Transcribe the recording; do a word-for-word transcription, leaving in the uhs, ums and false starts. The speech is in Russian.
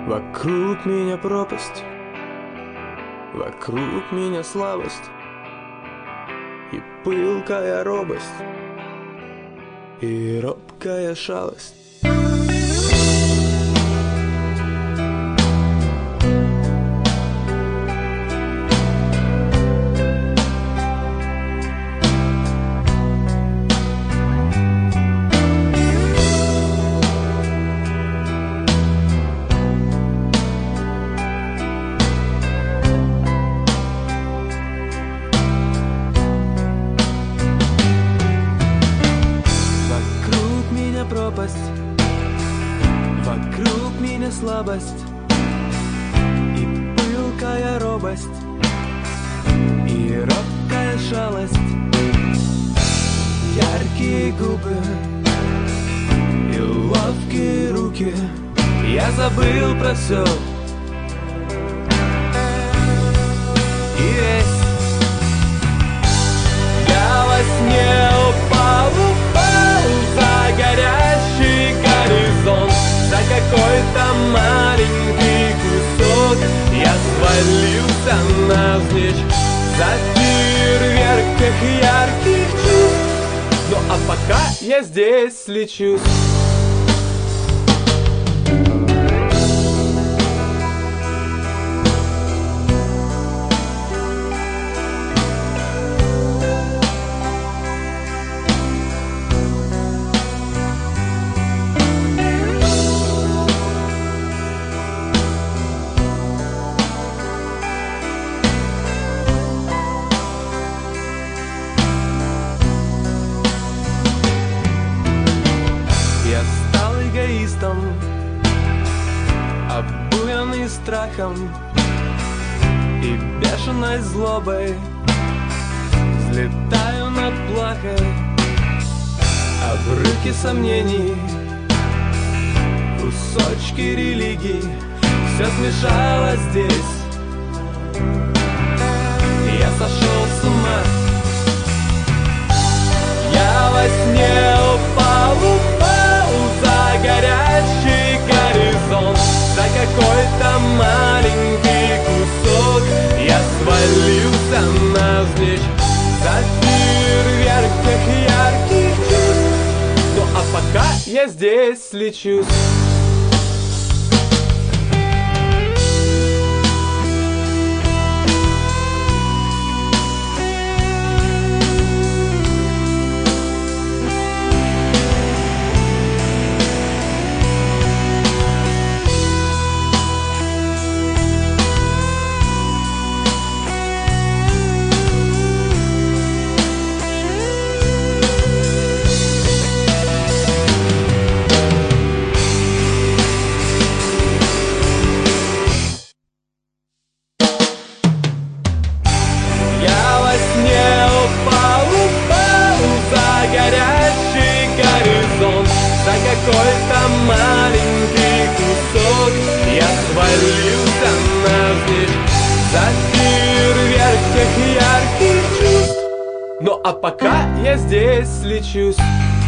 Вокруг меня пропасть, вокруг меня слабость и пылкая робость, и робкая шалость. Пропасть, вокруг меня слабость и пылкая робость, и робкая шалость. Яркие губы и ловкие руки, я забыл про все. И весь я во сне упал, упал за горящий горизонт, за какой-то маленький кусок. Я свалился навзничь за фейерверк тех ярких чувств. Ну а пока я здесь лечусь. Обуянный страхом и бешеной злобой, взлетаю над плахой, обрывки сомнений, кусочки религий, все смешалось здесь. Я сошел с ума, я во сне упал, упал за горячий горизонт, за какой-то маленький кусок. Я свалился навзничь за фейерверк тех ярких чувств. Ну а пока я здесь лечусь. Какой-то маленький кусок. Я свалился навзничь за фейерверк тех ярких чувств. Ну а пока я здесь лечусь.